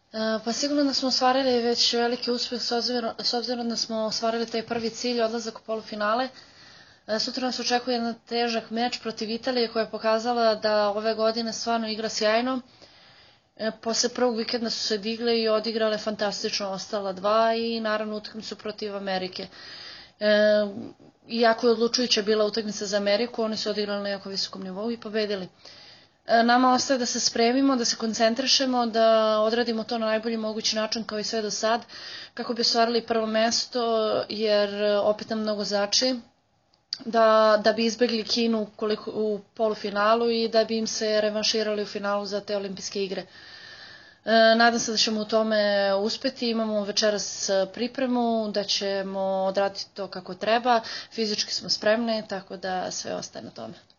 Pa sigurno da smo ostvarili već veliki uspeh s obzirom da smo ostvarili taj prvi cilj, odlazak u polufinale. Sutra nas očekuje jedan težak meč protiv Italije koja je pokazala da ove godine stvarno igra sjajno. Posle prvog vikenda su se digle i odigrale fantastično ostala dva i naravno utakmicu protiv Amerike. Iako je odlučujuća bila utakmica za Ameriku, oni su odigrali na jako visokom nivou i pobedili. Nama ostaje da se spremimo, da se koncentrišemo, da odradimo to na najbolji mogući način kao i sve do sad, kako bi ostvarili prvo mesto, jer opet nam mnogo znači, da bi izbegli Kinu u polufinalu i da bi im se revanširali u finalu za te olimpijske igre. Nadam se da ćemo u tome uspeti, imamo večeras pripremu, da ćemo odraditi to kako treba, fizički smo spremni, tako da sve ostaje na tome.